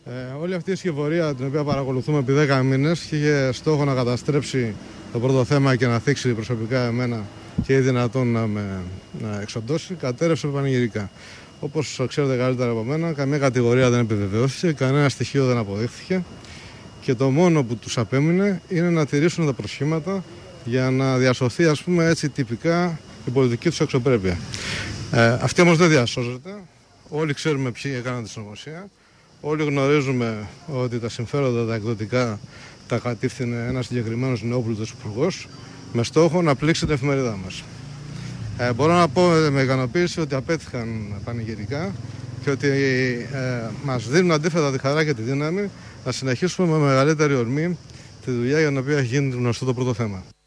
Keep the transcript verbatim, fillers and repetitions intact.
Ε, όλη αυτή η σκευωρία την οποία παρακολουθούμε επί δέκα μήνες είχε στόχο να καταστρέψει το πρώτο θέμα και να θίξει προσωπικά εμένα και ή δυνατόν να με να εξοντώσει, κατέρευσε πανηγυρικά. Όπως ξέρετε καλύτερα από μένα, καμία κατηγορία δεν επιβεβαιώθηκε, κανένα στοιχείο δεν αποδείχθηκε και το μόνο που τους απέμεινε είναι να τηρήσουν τα προσχήματα για να διασωθεί, ας πούμε, έτσι τυπικά η πολιτική τους αξιοπρέπεια. Ε, αυτή όμως δεν διασώζεται. Όλοι ξέρουμε ποιοι έκαναν τη συνωμοσία. Όλοι γνωρίζουμε ότι τα συμφέροντα τα εκδοτικά τα κατήφθηνε ένας συγκεκριμένος νεόπλουτος υπουργός με στόχο να πλήξει την εφημερίδα μας. Ε, μπορώ να πω με ικανοποίηση ότι απέτυχαν πανηγυρικά και ότι ε, μας δίνουν αντίθετα τη χαρά και τη δύναμη να συνεχίσουμε με μεγαλύτερη ορμή τη δουλειά για την οποία έχει γίνει γνωστό το πρώτο θέμα.